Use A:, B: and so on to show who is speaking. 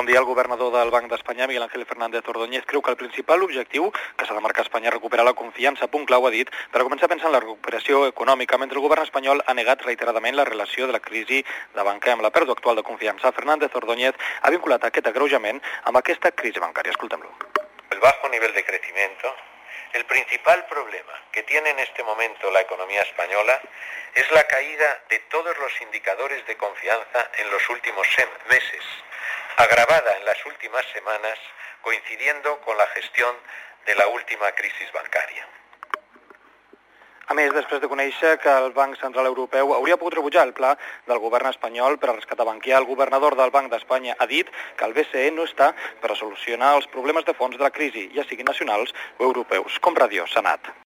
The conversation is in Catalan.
A: dia. El governador del Banc d'Espanya, Miguel Ángel Fernández Ordóñez, creu que el principal objectiu que s'ha de marcar a Espanya és recuperar la confiança, punt clau, ha dit, per a començar a pensar en la recuperació econòmica, mentre el govern espanyol ha negat reiteradament la relació de la crisi de banca amb la pèrdua actual de confiança. Fernández Ordóñez ha vinculat aquest agreujament amb aquesta crisi bancària. Escoltem-lo.
B: El bajo nivel de crecimiento, el principal problema que tiene en este momento la economía española es la caída de todos los indicadores de confianza en los últimos meses, agravada en las últimas semanas, coincidiendo con la gestión de la última crisis bancaria.
A: A més, després de conèixer que el Banc Central Europeu hauria pogut rebutjar el pla del govern espanyol per a rescatar Bankia, el governador del Banc d'Espanya ha dit que el BCE no està per a solucionar els problemes de fons de la crisi, ja siguin nacionals o europeus, com Radio Senat.